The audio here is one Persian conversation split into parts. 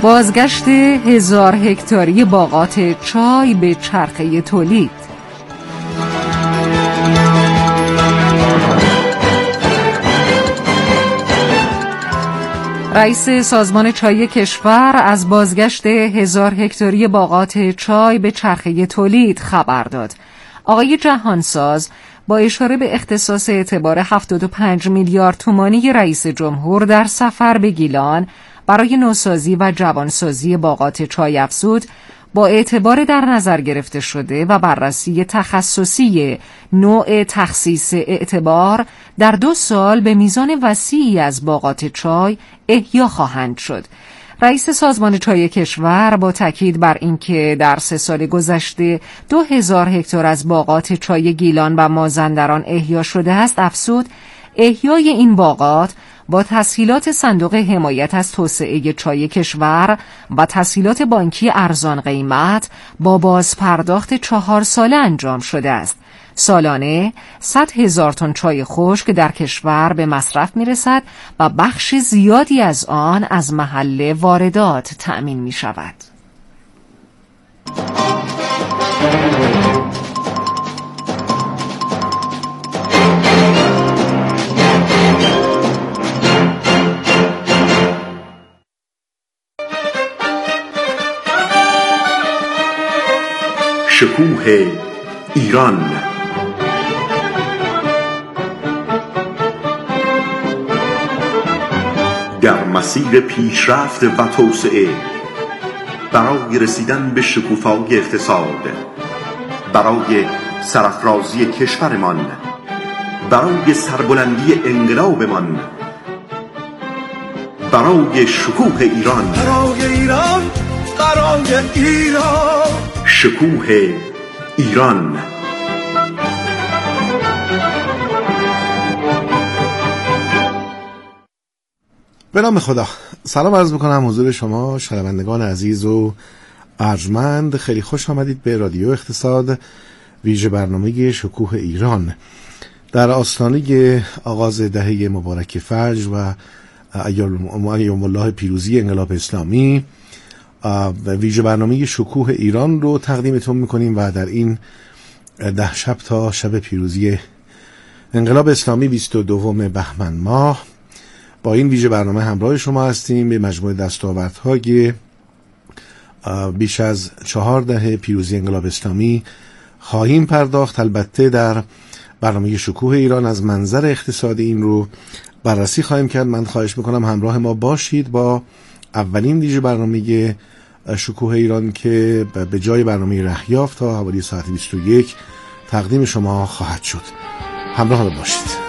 بازگشت 1000 هکتاری باغات چای به چرخه تولید. رئیس سازمان چای کشور از بازگشت 1000 هکتاری باغات چای به چرخه تولید خبر داد. آقای جهانساز با اشاره به اختصاص اعتبار 75 میلیارد تومانی رئیس جمهور در سفر به گیلان برای نوسازی و جوانسازی باغات چای افزود با اعتبار در نظر گرفته شده و بررسی تخصصی نوع تخصیص اعتبار در 2 سال به میزان وسیعی از باغات چای احیا خواهند شد. رئیس سازمان چای کشور با تاکید بر اینکه در 3 سال گذشته 2000 هکتار از باغات چای گیلان و مازندران احیا شده است افزود احیای این باغات با تسهیلات صندوق حمایت از توسعه چای کشور و تسهیلات بانکی ارزان قیمت با بازپرداخت 4 ساله انجام شده است. سالانه 100,000 تن چای خشک در کشور به مصرف می‌رسد و بخش زیادی از آن از محل واردات تأمین می‌شود. شکوه ایران. در مسیر پیشرفت و توسعه برای رسیدن به شکوفایی اقتصاد، برای سرافرازی کشورمان، برای سربلندی انقلابمان، برای شکوه ایران، برای ایران، برای ایران، شکوه ایران. به نام خدا. سلام عرض میکنم حضور شما شنوندگان عزیز و ارجمند. خیلی خوش آمدید به رادیو اقتصاد، ویژه برنامه شکوه ایران در آستانه آغاز دهه مبارک فرج و ایام الله پیروزی انقلاب اسلامی. ویژه برنامه شکوه ایران رو تقدیمتون میکنیم و در این 10 شب تا شب پیروزی انقلاب اسلامی 22 بهمن ماه با این ویژه برنامه همراه شما هستیم. به مجموعه دستاوردهای بیش از 4 دهه پیروزی انقلاب اسلامی خواهیم پرداخت. البته در برنامه شکوه ایران از منظر اقتصادی این رو بررسی خواهیم کرد. من خواهش میکنم همراه ما باشید با اولین ویژه برنامه شکوه ایران که به جای برنامه رهیافت تا حوالی ساعت 21 تقدیم شما خواهد شد. همراه ما باشید.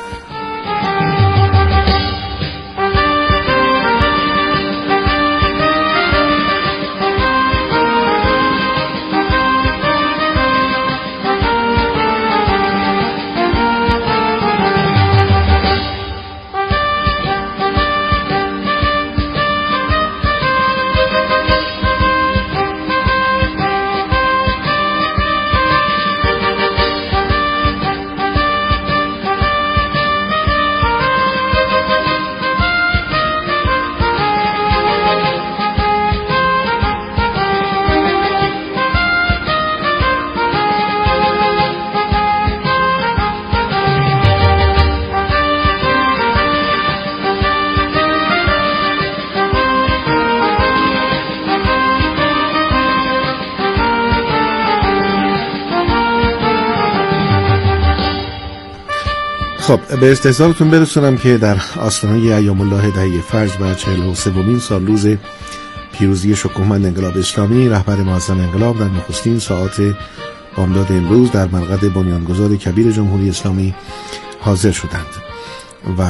خب به استحضارتون برسونم که در آستانه ایام الله دهه فرج و 43مین سال روز پیروزی شکوهمند انقلاب اسلامی، رهبر معظم انقلاب در نخستین ساعات بامداد امروز در مرقد بنیانگذار کبیر جمهوری اسلامی حاضر شدند و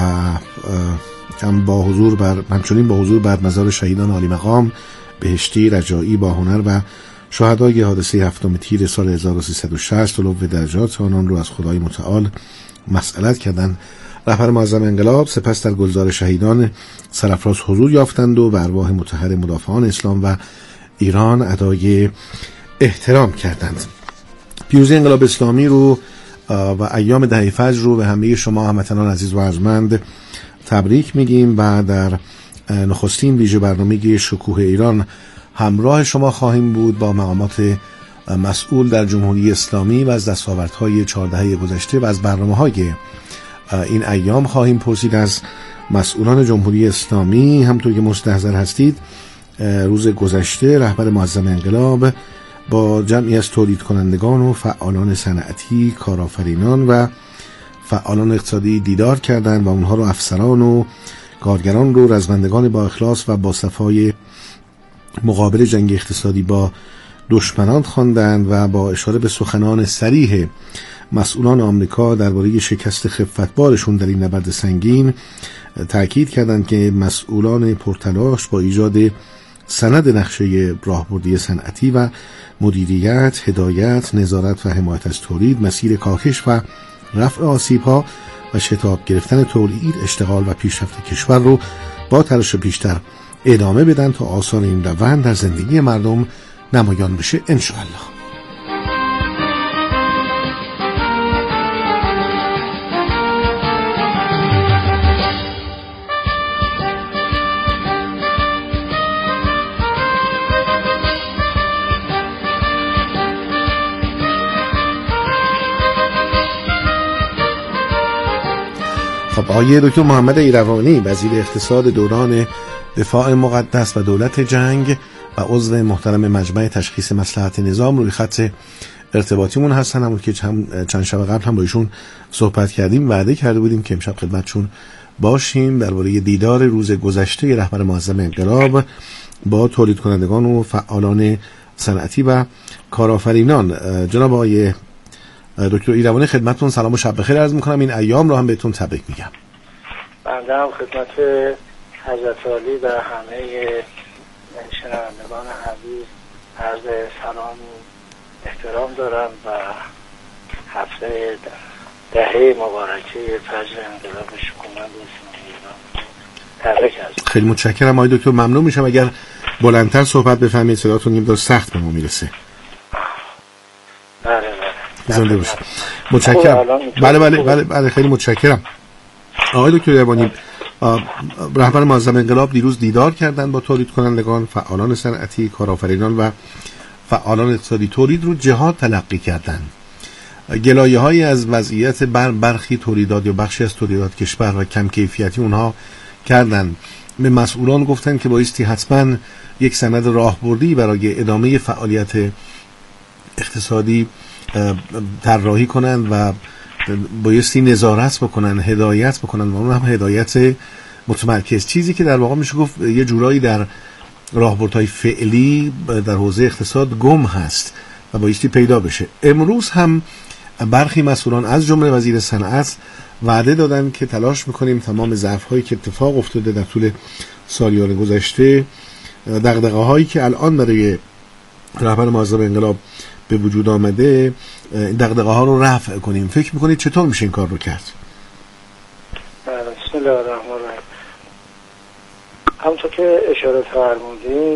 همچنین با حضور بر مزار شهیدان عالی مقام بهشتی، رجایی، باهنر و شهدای حادثه 7 تیر سال 1360 علو درجات آنان رو از خدای متعال مسئلت کردند. رهبر معظم انقلاب سپس در گلزار شهیدان سرافراز حضور یافتند و به ارواح مطهر مدافعان اسلام و ایران ادای احترام کردند. پیروزی انقلاب اسلامی رو و ایام دهه فجر رو به همه شما هموطنان عزیز و ارجمند تبریک میگیم و در نخستین ویژه برنامه شکوه ایران همراه شما خواهیم بود با مقامات مسئول در جمهوری اسلامی و از دستاوردهای 4 دهه گذشته و از برنامه‌های این ایام خواهیم پرسید از مسئولان جمهوری اسلامی. همطور که مستحضر هستید روز گذشته رهبر معظم انقلاب با جمعی از تولید کنندگان و فعالان صنعتی، کارآفرینان و فعالان اقتصادی دیدار کردند و اونها رو افسران و کارگران رو رزمندگان با اخلاص و با صفای مقابل جنگ اقتصادی با دشمنان خواندند و با اشاره به سخنان صریح مسئولان آمریکا درباره شکست خفتبارشون در این نبرد سنگین تأکید کردند که مسئولان پرتلاش با ایجاد سند نقشه راهبردی صنعتی و مدیریت، هدایت، نظارت و حمایت از تولید، مسیر کاهش و رفع آسیب‌ها و شتاب گرفتن تولید، اشتغال و پیشرفت کشور رو با تلاش بیشتر ادامه بدن تا آثار این روند در زندگی مردم نمایان بشه انشاءالله. خب آقای دکتر محمد ایروانی وزیر اقتصاد دوران دفاع مقدس و دولت جنگ و عضو محترم مجمع تشخیص مصلحت نظام روی خط ارتباطیمون هستن. همون که چند شب قبل هم با ایشون صحبت کردیم، وعده کرده بودیم که امشب خدمتشون باشیم درباره دیدار روز گذشته رهبر معظم انقلاب با تولید کنندگان و فعالان صنعتی و کارآفرینان. جناب آقای دکتر ایروانی خدمتتون سلام و شب بخیر عرض میکنم. این ایام رو هم بهتون تبریک میگم. بنده هم خدمت حضرت عالی و همه شنوندگان عزیز عرض سلام احترام دارم و هفته دهه مبارکه فجر انقلاب شکوهمند اسلامی ایران تبریک عرض. خیلی متشکرم آقای دکتر. ممنون میشم اگر بلندتر صحبت بفرمایید، صداتون نیم دار سخت به ما میرسه. بله زنده باشید. متشکرم. بله خیلی متشکرم. آقای دکتر ایروانی رهبر معظم انقلاب دیروز دیدار کردند با تولید کنندگان، فعالان صنعتی، کارآفرینان و فعالان اقتصادی. تولید رو جهاد تلقی کردند. گلایه‌هایی از وضعیت برخی تولیدات یا بخشی از تولیدات کشور و کم کیفیتی اونها کردند. به مسئولان گفتند که بایستی حتما یک سند راهبردی برای ادامه فعالیت اقتصادی طراحی کنند و بایستی نظارت بکنن، هدایت بکنن و اون هم هدایت متمرکز، چیزی که در واقع میشه گفت یه جورایی در راهبردهای فعلی در حوزه اقتصاد گم هست و بایستی پیدا بشه. امروز هم برخی مسئولان از جمله وزیر صنعت وعده دادن که تلاش میکنیم تمام ضعف‌هایی که اتفاق افتاده در طول سالیان گذشته، دغدغه‌هایی که الان برای رهبر معظم انقلاب به وجود آمده، دغدغه‌ها رو رفع کنیم. فکر میکنید چطور میشه این کار رو کرد؟ بسم الله الرحمن الرحیم. همونطور که اشاره فرمودین،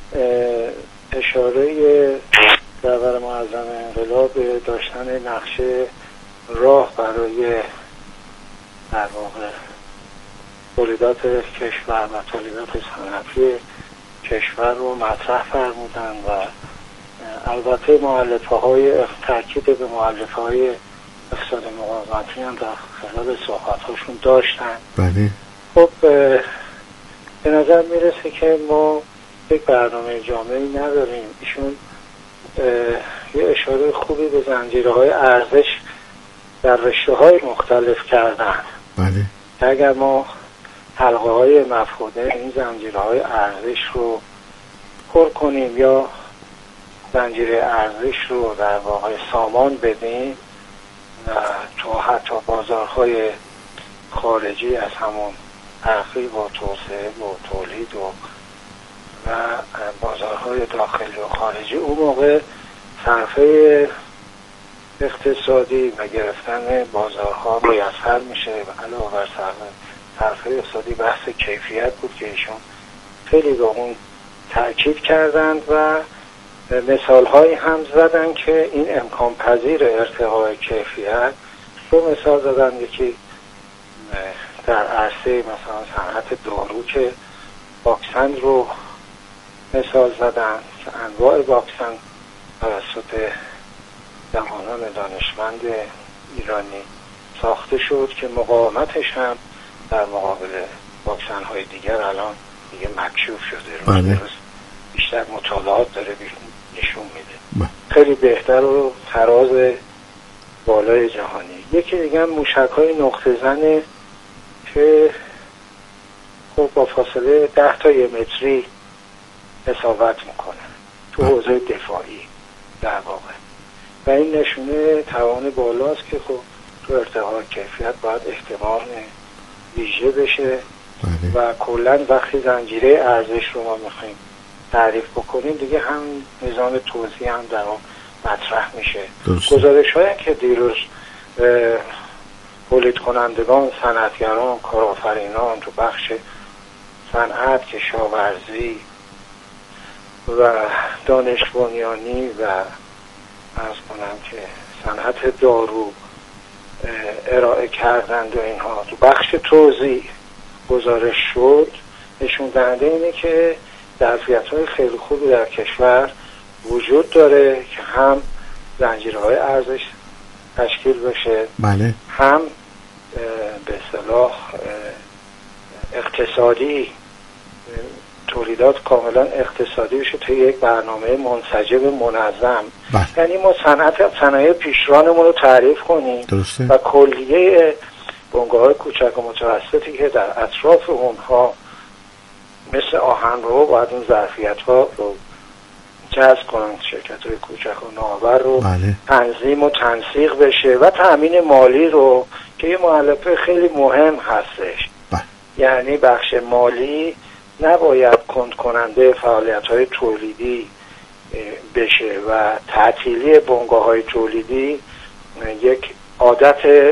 اشاره رهبر معظم انقلاب به داشتن نقشه راه برای در واقع تولیدات کشور و تولیدات صنعتی کشور رو مطرح فرمودن و البته تاکید به مؤلفه‌های اقتصاد مقاومتی هم در خلال صحبت‌هاشون داشتن. بله. خب به نظر میرسه که ما یک برنامه جامعی نداریم. ایشون یه اشاره خوبی به زنجیرهای ارزش در رشته‌های مختلف کردن. بله. اگر ما حلقه‌های مفقوده این زنجیرهای ارزش رو پر کنیم یا زنجیره ارزش رو در واقع سامان بدیم و تو حتی بازارهای خارجی از همون تحقیق و توسعه و تولید و بازارهای داخلی و خارجی، اون موقع صرفه اقتصادی و گرفتن بازارها میسر میشه. و علاوه بر صرفه اقتصادی بحث کیفیت بود که ایشون خیلی به اون تأکید کردند و مثال هایی هم زدن که این امکان پذیر ارتقای کیفیت. دو مثال زدن، یکی در عرصه مثلا صنعت دارو که واکسن رو مثال زدن که انواع واکسن توسط جوانان دانشمند ایرانی ساخته شد که مقاومتش هم در مقابل واکسن های دیگر الان دیگه مکشوف شده. روز به روز بیشتر مطالعات داره نشون میده خیلی بهتر و تراز بالای جهانی. یکی دیگه هم موشک‌های نقطه زنه که خب با فاصله 10 تا 1 متری اصابت میکنه تو حوزه دفاعی در واقع، و این نشونه توان بالاست که خب تو ارتقاء کیفیت باید احتمال ویژه بشه و کلا وقتی زنجیره ارزش رو ما میخوایم تعریف بکنیم دیگه هم نظام توزیع هم در اون مطرح میشه. گزارش هایی که دیروز تولید کنندگان، صنعتگران، کارآفرینان تو بخش صنعت، کشاورزی و دانش بنیانی و عرض کنم که صنعت دارو ارائه کردند و اینها تو بخش توزیع گزارش شد، نشون دهنده اینه که ظرفیت‌های خیلی خوبی در کشور وجود داره که هم زنجیرهای ارزش تشکیل بشه، بله، هم به اصطلاح اقتصادی تولیدات کاملا اقتصادی بشه توی یک برنامه منسجم منظم. یعنی ما صنایع پیشرانمون رو تعریف کنیم درسته. و کلیه بنگاه‌های کوچک و متوسطی که در اطراف اونها مثل آهن‌رو باید این ظرفیت‌ها رو جذب کنن، شرکت‌های کوچک و نوآور رو تنظیم و تنسیق بشه و تأمین مالی رو که یه مؤلفه خیلی مهم هستش. یعنی بخش مالی نباید کند کننده فعالیت‌های تولیدی بشه و تعطیلی بنگاه‌های تولیدی یک عادت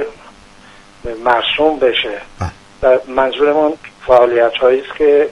مرسوم بشه. منظورمون فعالیت‌هایی است که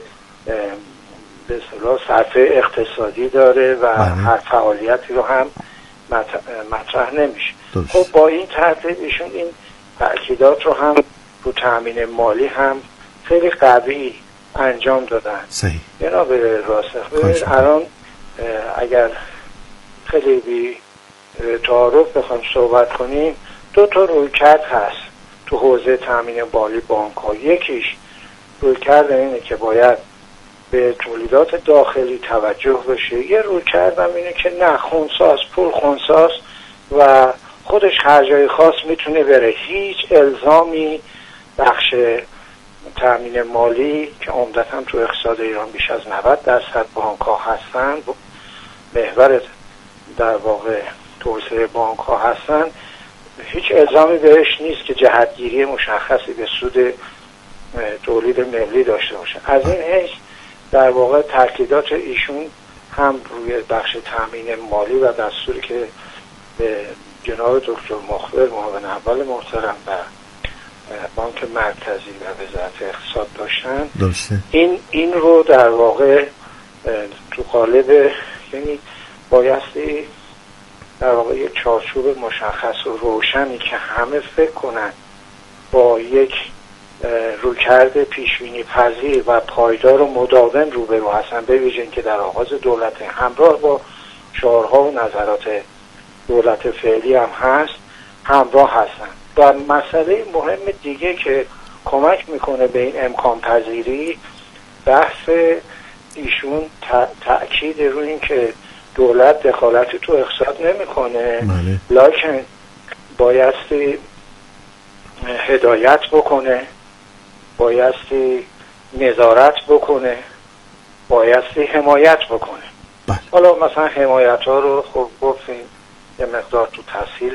به اصطلاح صرفه اقتصادی داره و هر فعالیتی رو هم مطرح نمیشه. خب با این ترتیب ایشون این تأکیدات رو هم رو تأمین مالی هم خیلی قوی انجام دادن. صحیح. جناب راسخ، ببینید الان اگر خیلی بی تعارف بخوایم صحبت کنیم 2 تا رویکرد هست تو حوزه تأمین مالی بانک‌ها. یکیش رویکرد اینه که باید به تولیدات داخلی توجه بشه، یه رویکرد هم اینه که نه، خونساز پول خونساز و خودش هر جای خاص میتونه بره، هیچ الزامی بخش تأمین مالی که عمدتاً تو اقتصاد ایران بیش از 90% بانک‌ها هستن، محور در واقع توسعه بانک‌ها هستن، هیچ الزامی بهش نیست که جهتگیری مشخصی به سود تولید ملی داشته باشه. از این حیث در واقع تاکیدات ایشون هم روی بخش تأمین مالی و دستوری که به جناب دکتر مخبر معاون اول محترم و بانک مرکزی و وزارت اقتصاد داشتن درسته. این رو در واقع تو قالب، یعنی بایستی در واقع یک چارچوب مشخص و روشنی که همه فکر کنن با یک رویکرد پیشبینی پذیر و پایدار و مداوم روبرو هستن، به ویژه که در آغاز دولت همراه با شعارها و نظرات دولت فعلی هم هست همراه هستن. و مسئله مهم دیگه که کمک میکنه به این امکان پذیری، بحث ایشون تأکید روی این که دولت دخالتی تو اقتصاد نمیکنه، لکن بایستی هدایت بکنه، بایستی نظارت بکنه، بایستی حمایت بکنه. حالا مثلا حمایت ها رو خب گفتیم یه مقدار تو تسهیل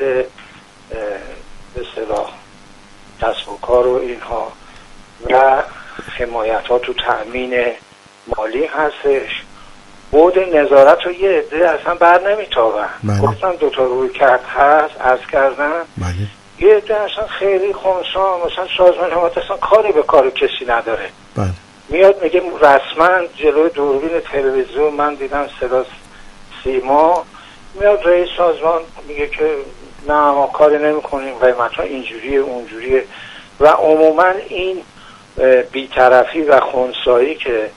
به اصطلاح کسب و کار و اینها، و حمایت ها تو تأمین مالی هستش. بود نظارت رو یه عده اصلا بر نمیتابن. گفتم 2 تا رویکرد هست، عرض کردم. یه عده اصلا خیلی خونسا، مثلا سازمان حمایت اصلا کاری به کار کسی نداره. میاد میگه رسما جلوی دوربین تلویزیون من دیدم صدا سیما، میاد رئیس سازمان میگه که نه ما کاری نمی کنیم، قیمت ها اینجوریه اونجوریه. و عموما این بیطرفی و خونسایی که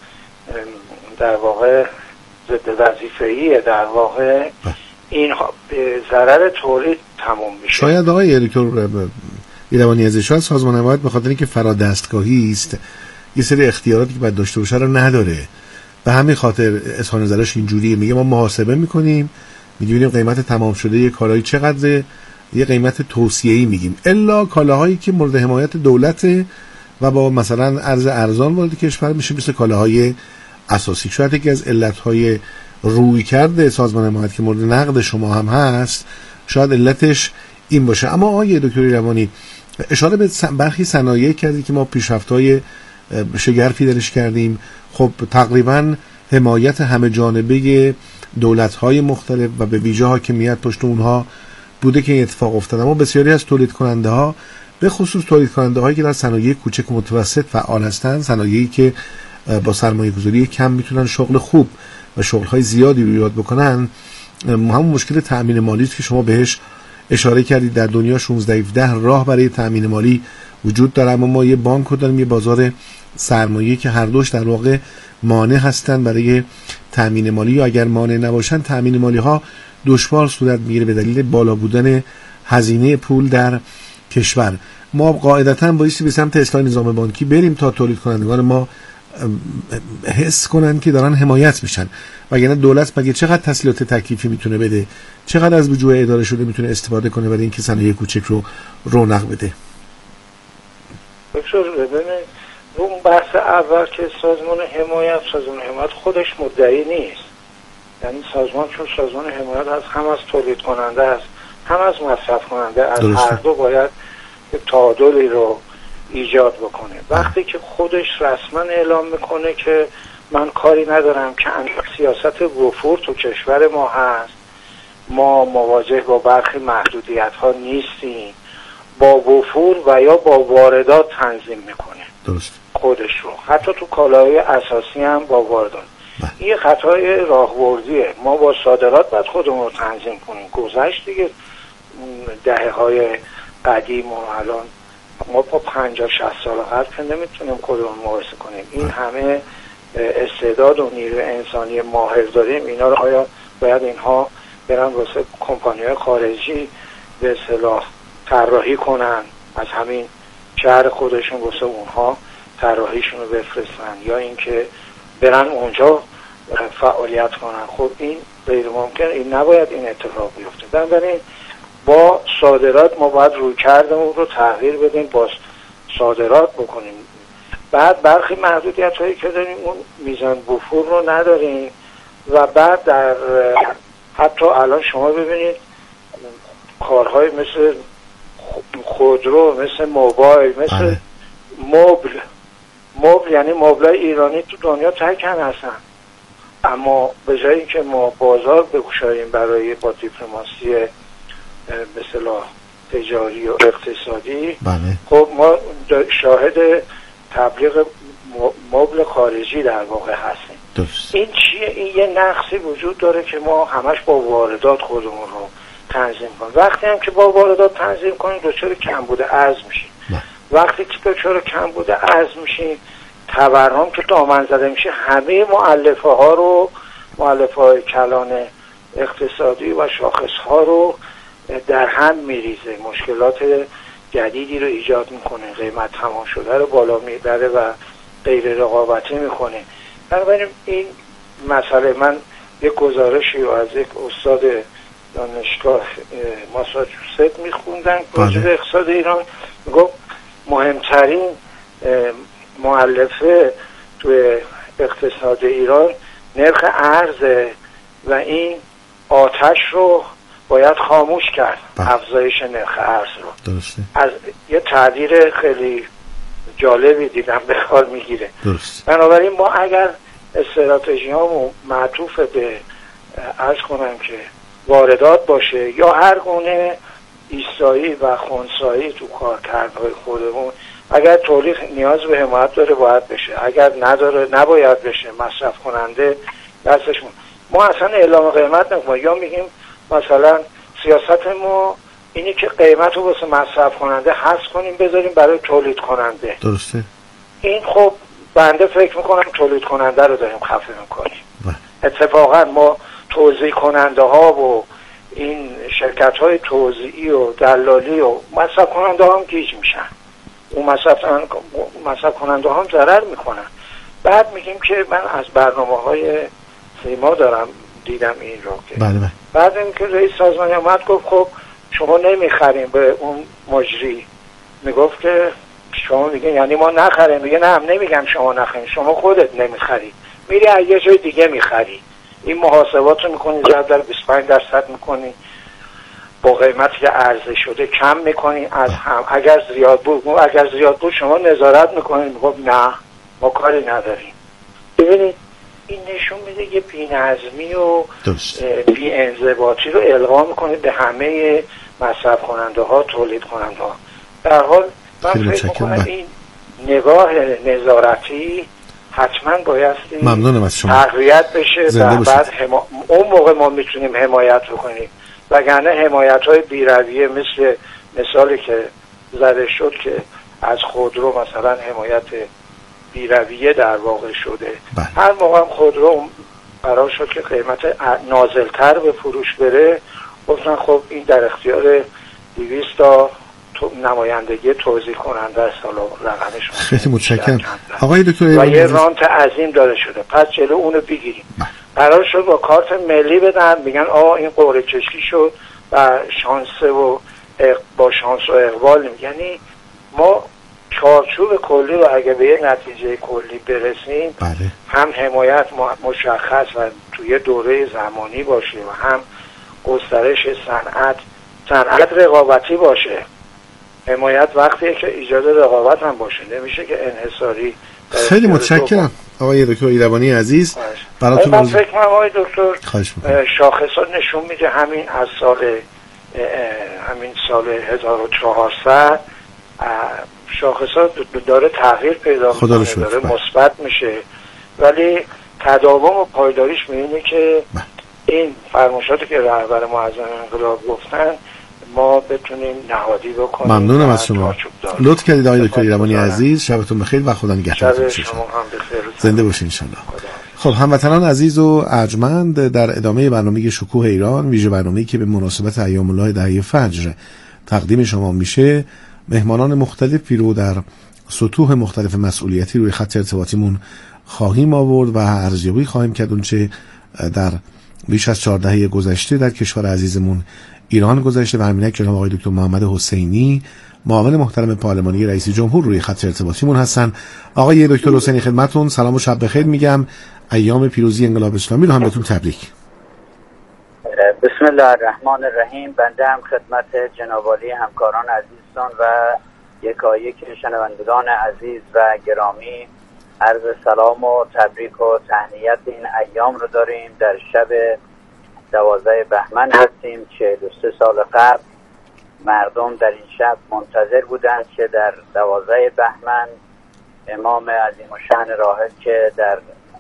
در واقع ضد وظیفه‌ایه، در واقع این به ضرر تولید تموم میشه. شاید آقای دکتر ایروانی عزیز، شاید سازمان حمایت به خاطر اینکه فرادستگاهی است یه سری اختیاراتی که باید داشته باشه رو نداره، به همین خاطر اظهار نظرش اینجوریه. میگه ما محاسبه میکنیم، میدونیم قیمت تمام شده یه کالایی چقدره، یه قیمت توصیه‌ای میگیم، الا کالاهایی که مورد حمایت دولت و با مثلا ارز ارزان وارد کشور میشه مثل کالاهای اساسی. شاید یکی از علتهای روی کرده سازمان حمایت که مورد نقد شما هم هست، شاید علتش این باشه. اما آقای دکتر ایروانی اشاره به برخی صنایع کردی که ما پیشرفت‌های شگرفی درش کردیم. خب تقریبا حمایت همه جانبه دولت‌های مختلف و به ویژه حاکمیت پشت اونها بوده که این اتفاق افتاد. اما بسیاری از تولید کننده‌ها، به خصوص تولید کننده‌هایی که در صنایع کوچک و متوسط فعال هستند، صنایعی که با سرمایه‌گذاری کم میتونن شغل خوب و شغل‌های زیادی رو ایجاد بکنن، همون مشکل تأمین مالی است که شما بهش اشاره کردید. در دنیا 16-17 راه برای تأمین مالی وجود داره، اما ما یه بانک رو داریم، یه بازار سرمایه که هر دوش در واقع مانع هستن برای تأمین مالی، یا اگر مانع نباشن تأمین مالی ها دشوار صورت میگیره به دلیل بالا بودن هزینه پول در کشور. ما قاعدتاً بایستی به سمت اصلاح نظام بانکی بریم تا تولید کنندگان ما حس کنن که دارن حمایت میشن، وگرنه دولت مگه چقدر تسهیلات تکلیفی میتونه بده، چقدر از وجوه اداره شده میتونه استفاده کنه برای اینکه صنایع کوچک رو رونق بده. دکتر ببینید، اون بحث اول که سازمان حمایت خودش مدعی نیست، یعنی سازمان چون سازمان حمایت هست، هم از تولید کننده است هم از مصرف کننده، از هر دو باید تعادلی رو ایجاد بکنه. وقتی که خودش رسما اعلام میکنه که من کاری ندارم که سیاست وفور تو کشور ما هست، ما مواجه با برخی محدودیت ها نیستیم، با وفور و یا با واردات تنظیم میکنه. درست. خودش رو حتی تو کالاهای اساسی هم با واردات. این خطای راهبردیه. ما با صادرات باید خودمون رو تنظیم کنیم. گذشت دیگه دهه‌های قدیم و الان ما با 50-60 سال قبل که نمیتونیم خودمون مقایسه کنیم. این همه استعداد و نیروی انسانی ماهر داریم، اینا رو آیا باید اینها برن واسه کمپانی‌های خارجی به اصطلاح طراحی کنن، از همین شهر خودشون واسه اونها طراحیشون رو بفرستن، یا اینکه برن اونجا فعالیت کنن؟ خب این غیر ممکن، این نباید این اتفاق بیفته. بنابراین با صادرات ما باید رویکردمون رو تغییر بدیم، با صادرات بکنیم. بعد برخی محدودیت هایی که داریم اون میزان وفور رو نداریم، و بعد در حتی الان شما ببینید کارهای مثل خودرو، مثل موبایل، مثل مبل یعنی مبلای ایرانی تو دنیا تکن هستن، اما به جای اینکه ما بازار بگشاییم برای با دیپلماسی به اصطلاح تجاری و اقتصادی، خب ما شاهد تبلیغ مبل خارجی در واقع هستیم. درست. این چیه؟ این یه نقصی وجود داره که ما همش با واردات خودمون رو تنظیم کنیم. وقتی هم که با واردات تنظیم کنیم دچار کمبود ارز میشیم. وقتی که دچار کمبود ارز میشیم، تورم که دامن زده میشه، همه مؤلفه های کلان اقتصادی و شاخص ها رو در هم میریزه، مشکلات جدیدی رو ایجاد میکنه، قیمت تمام شده رو بالا میبره و غیر رقابتی میکنه. بنابراین این مسئله، من یک گزارشی رو از یک استاد دانشگاه ماساچوست میخوندم راجع به اقتصاد ایران، میگفت مهمترین مؤلفه توی اقتصاد ایران نرخ ارزه و این آتش رو باید خاموش کرد، افزایش نرخ ارز رو. درسته. از یه تعبیر خیلی جالبی دیدم به کار میگیره. بنابراین ما اگر استراتژی هامون معطوف به عرض کنم که واردات باشه یا هر گونه ایستایی و خنثایی تو کارکردهای خودمون، اگر تولید نیاز به حمایت داره باید بشه، اگر نداره نباید بشه، مصرف کننده دستشون. ما اصلا اعلام قیمت نکنیم، یا میگیم مثلا سیاست ما اینی که قیمت رو واسه مصرف کننده حذف کنیم بذاریم برای تولید کننده. درسته. این خب بنده فکر میکنم تولید کننده رو داریم خفه میکنیم. اتفاقا ما توزیع کننده ها و این شرکت های توزیعی و دلالی و مصرف کننده ها هم گیج میشن. اون مصرف کننده ها هم ضرر میکنن. بعد میگیم که من از برنامه‌های سیما دارم دیدم این رو که بله. بعد اینکه رئیس سازمان اومد گفت خب شما نمیخریم به اون مجری، میگفت که شما میگین یعنی ما نخریم، میگه نه نمیگم شما نخریم، شما خودت نمیخری، میری از یه جای دیگه میخری، این محاسبات رو میکنی زیاد در 25% میکنی، با قیمتی که عرضه شده کم میکنی از هم، اگر زیاد بود شما نظارت میکنین، میگفت نه ما کاری نداریم. ببینید این نشون میده یه بی‌نظمی و بی‌انضباطی رو القا میکنه به همه مصرف کننده ها، تولید کننده ها. در حال من فکر میکنم این نگاه نظارتی حتما بایستی تقویت بشه و بعد اون موقع ما میتونیم حمایت بکنیم، وگرنه حمایت های بی‌رویه مثل مثالی که زده شد که از خودرو مثلا حمایت بی‌رویه در واقع شده. هر موقع هم خودرو قرار شد که قیمت نازلتر به فروش بره، گفتن خب این در اختیار 200 تا نمایندگی توزیع کننده است، حالا رقمش خیلی متشکرم آقای دکتر و یه رانت عظیم داده شده، پس جلو اونو بگیریم. قرار شد با کارت ملی بدن، میگن این قرعه کشی شد و شانس و با شانس و اقبال، یعنی ما چارچوب کلی رو اگه به یه نتیجه کلی برسیم هم حمایت مشخص و توی دوره زمانی باشه و هم گسترش صنعت رقابتی باشه. حمایت وقتیه که ایجاد رقابت هم باشه، نمیشه که انحصاری. خیلی متشکرم آقای دکتر ایروانی عزیز براتون. من فکر کنم آقای دکتر شاخصات نشون میده همین از سال 1400 شاخصات داره تغییر پیدا میکنه، داره مثبت میشه، ولی تداوم و پایداریش میبینه که این فرمایشاتی که رهبر معظم انقلاب گفتن ما بتونیم نهادی بکنیم. ممنونم از شما، لطف کردید آقای دکتر ایروانی عزیز. شبتون بخیر و خدا نگهدارتون. شما هم بخیر، زنده باشین ان شاء الله. خب هموطنان عزیز و ارجمند، در ادامه برنامه شکوه ایران، ویژه برنامه‌ای که به مناسبت ایام الله دهه فجر تقدیم شما میشه، مهمانان مختلفی رو در سطوح مختلف مسئولیتی روی خط ارتباطیمون خواهیم آورد و ارزیابی خواهیم کرد اونچه در بیش از 4 دهه گذشته در کشور عزیزمون ایران گذشته و همینه که جناب آقای دکتر محمد حسینی، معاون محترم پارلمانی رئیس جمهور، روی خط ارتباطیمون هستن. آقای دکتر حسینی خدمتتون سلام و شب بخیر میگم. ایام پیروزی انقلاب اسلامی رو هم بهتون تبریک. بسم الله الرحمن الرحیم. بنده هم خدمت جناب عالی همکاران عزیزتان و یکایک شنوندگان عزیز و گرامی عرض سلام و تبریک و تهنیت این ایام رو داریم. در شب 12 بهمن هستیم. 43 سال قبل مردم در این شب منتظر بودند که در 12 بهمن امام عظیم الشأن راحل که در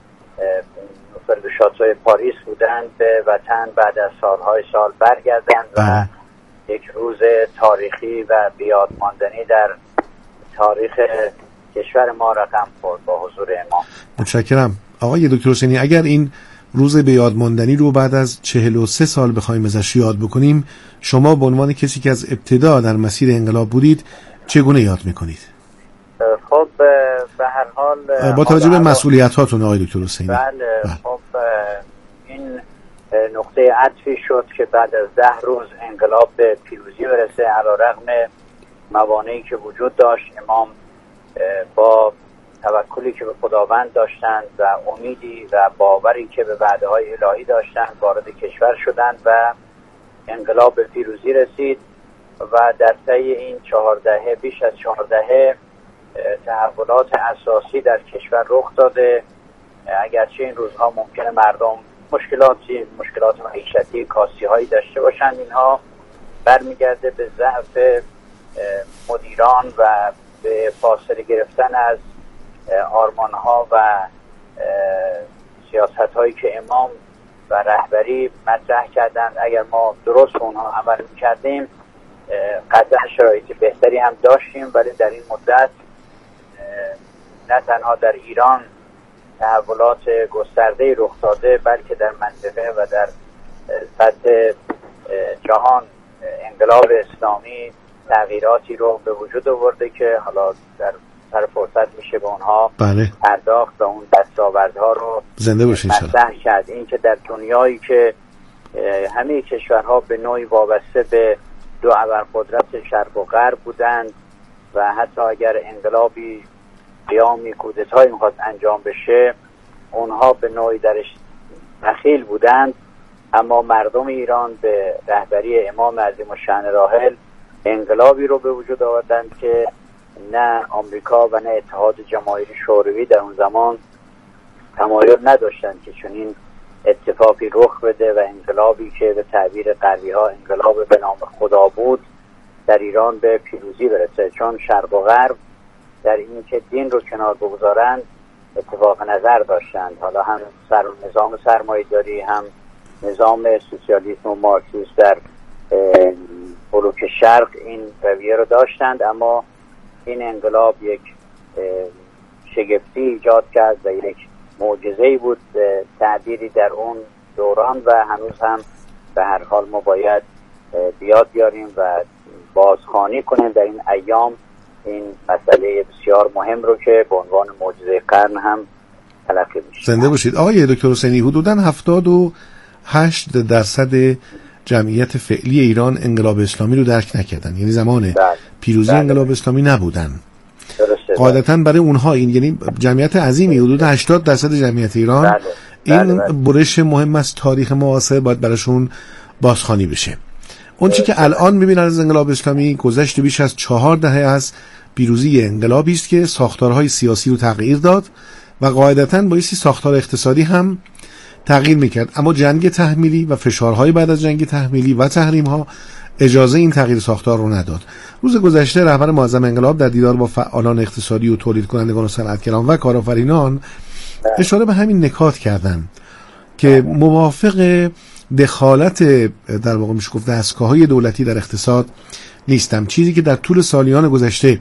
شاتوی پاریس بودند به وطن بعد از سالهای سال برگردند و یک روز تاریخی و بیاد ماندنی در تاریخ کشور ما رقم خورد با حضور امام. متشکرم آقای دکتر حسینی. اگر این روز بیاد ماندنی رو بعد از 43 سال بخوایم ازش یاد بکنیم، شما به عنوان کسی که از ابتدا در مسیر انقلاب بودید چگونه یاد میکنید؟ خب به هر حال با توجه به مسئولیتاتون آقای دکتر حسینی. بله. خب این نقطه عطفی شد که بعد از 10 روز انقلاب به پیروزی برسه. علیرغم موانعی که وجود داشت، امام با توکلی که به خداوند داشتند و امیدی و باوری که به وعده‌های الهی داشتند وارد کشور شدند و انقلاب به پیروزی رسید و در طی این 4 دهه، بیش از 4 دهه، تحولات اساسی در کشور رخ داده. اگرچه این روزها ممکنه مردم مشکلات معیشتی کاسی‌هایی داشته باشند، اینها برمیگرده به ضعف مدیران و به فاصله گرفتن از آرمان‌ها و سیاست‌هایی که امام و رهبری مطرح کردند. اگر ما درست اونها عمل می‌کردیم قطعا شرایط بهتری هم داشتیم، ولی در این مدت نه تنها در ایران تحولات گسترده رخ داده، بلکه در منطقه و در سطح جهان انقلاب اسلامی تغییراتی رو به وجود آورده که حالا در سر فرصت میشه به اونها پرداخت و اون دستاوردها رو زنده باشین مطرح کرد. این که در دنیایی که همه کشورها به نوعی وابسته به دو ابرقدرت شرق و غرب بودند و حتی اگر انقلابی قیامی کودتایی میخواست انجام بشه اونها به نوعی درش دخیل بودند، اما مردم ایران به رهبری امام عظیم الشأن راحل انقلابی رو به وجود آوردند که نه آمریکا و نه اتحاد جماهیر شوروی در اون زمان تمایل نداشتند که چنین اتفاقی رخ بده و انقلابی که به تعبیر غربی ها انقلاب به نام خدا بود در ایران به پیروزی برسه، چون شرق و غرب در این که دین رو کنار بگذارند اتفاق نظر داشتند. حالا هم نظام سرمایه‌داری هم نظام سوسیالیسم و مارکسیسم در بلوک شرق این رویه رو داشتند، اما این انقلاب یک شگفتی ایجاد کرد و یک معجزه‌ای بود تعبیری در اون دوران و هنوز هم به هر حال ما باید بیاد بیاریم و بازخوانی کنیم در این ایام این مسئله بسیار مهم رو که به عنوان معجزه قرن هم تلقی میشه. زنده باشید. آقای دکتر حسینی، حدوداً 78% جمعیت فعلی ایران انقلاب اسلامی رو درک نکردن، یعنی زمان پیروزی انقلاب اسلامی نبودن. قاعدتاً برای اونها این یعنی جمعیت عظیمی حدود 80% جمعیت ایران این برش مهم از تاریخ معاصر باید براشون بازخوانی بشه. اون چی که الان میبینن از انقلاب اسلامی گذشت بیش از 4 دهه از پیروزی انقلابی است که ساختارهای سیاسی رو تغییر داد و قاعدتاً بایستی ساختار اقتصادی هم تغییر میکرد، اما جنگ تحمیلی و فشارهای بعد از جنگ تحمیلی و تحریم‌ها اجازه این تغییر ساختار رو نداد. روز گذشته رهبر معظم انقلاب در دیدار با فعالان اقتصادی و تولید کنندگان و صنعتگران و کارآفرینان اشاره به همین نکات کردند که موافق دخالت در واقع میشه گفت دستگاه‌های دولتی در اقتصاد نیستم، چیزی که در طول سالیان گذشته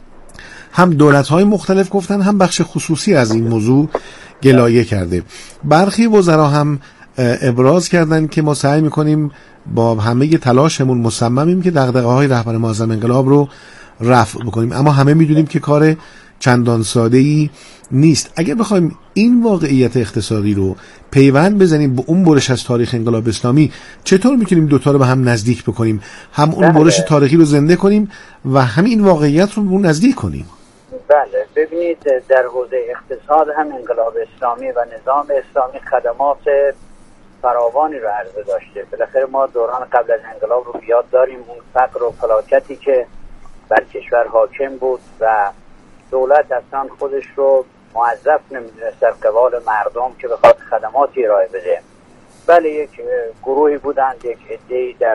هم دولت‌های مختلف گفتن هم بخش خصوصی از این موضوع گلایه کرده. برخی وزرا هم ابراز کردند که ما سعی می‌کنیم با همه تلاشمون مصممیم که دغدغه‌های رهبر معظم انقلاب رو رفع بکنیم، اما همه می‌دونیم که کار چندان ساده‌ای نیست. اگر بخوایم این واقعیت اقتصادی رو پیوند بزنیم به اون برش از تاریخ انقلاب اسلامی، چطور می‌تونیم دوتا رو به هم نزدیک بکنیم؟ هم اون برش تاریخی رو زنده کنیم و همین واقعیت رو به اون نزدیک کنیم. بله، ببینید در حوزه اقتصاد هم انقلاب اسلامی و نظام اسلامی خدمات فراوانی رو عرضه داشته. بالاخره ما دوران قبل از انقلاب رو بیاد داریم، اون فقر و فلاکتی که بر کشور حاکم بود و دولت اصلا خودش رو موظف نمیدونست در قبال مردم که بخواد خدماتی ارائه بده. بله، یک گروهی بودند، یک عده‌ای در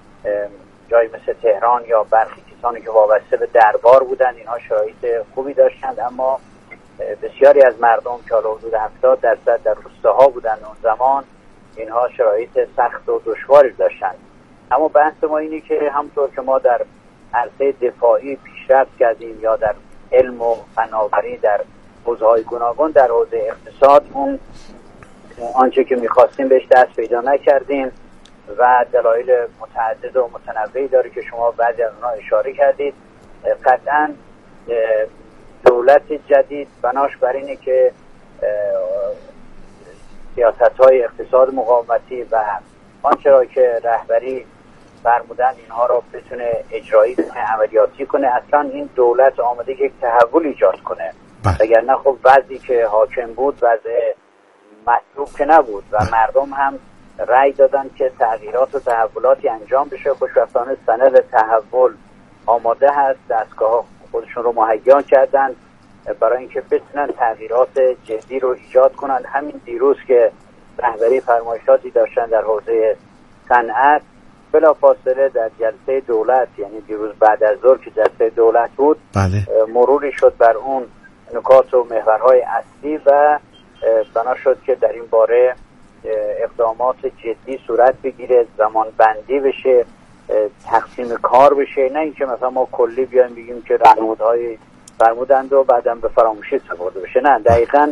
جای مثل تهران یا برخی کسانی که وابسته به دربار بودند، اینها شرایط خوبی داشتند، اما بسیاری از مردم که حدود 70% در روستاها بودند اون زمان، اینها شرایط سخت و دشواری داشتند. اما بحث ما اینه که همطور که ما در عرصه دفاعی پیشرفت کردیم یا در علم و فناوری در حوزه‌های گوناگون، در حوزه اقتصاد اون آنچه که می‌خواستیم بهش دست پیدا نکردیم و دلایل متعدد و متنوعی داره که شما بعضی از اونها اشاره کردید. قطعاً دولت جدید بناش بر اینه که سیاست‌های اقتصاد مقاومتی و آنچه را که رهبری فرمودن اینها را بتونه اجرایی کنه، عملیاتی کنه. اصلا این دولت آمده یک تحول ایجاد کنه، اگر نه خب وضعی که حاکم بود وضع مطلوب که نبود و مردم هم رأی دادن که تغییرات و تحولاتی انجام بشه. خوشبختانه سند تحول آماده هست، دستگاه خودشون رو مهیا کردن برای اینکه بتونن تغییرات جدی رو ایجاد کنن. همین دیروز که رهبری فرمایشاتی داشتن در حوزه صنعت، بلافاصله در جلسه دولت، یعنی دیروز بعد از ظهر که جلسه دولت بود، مروری شد بر اون نکات و محورهای اصلی و بنا شد که در این باره اقدامات جدی صورت بگیره، زمان بندی بشه، تقسیم کار بشه، نه اینکه مثلا ما کلی بیایم بگیم که راهنمودهای فرمودند و بعدم به فراموشی سپرده بشه. نه، دقیقاً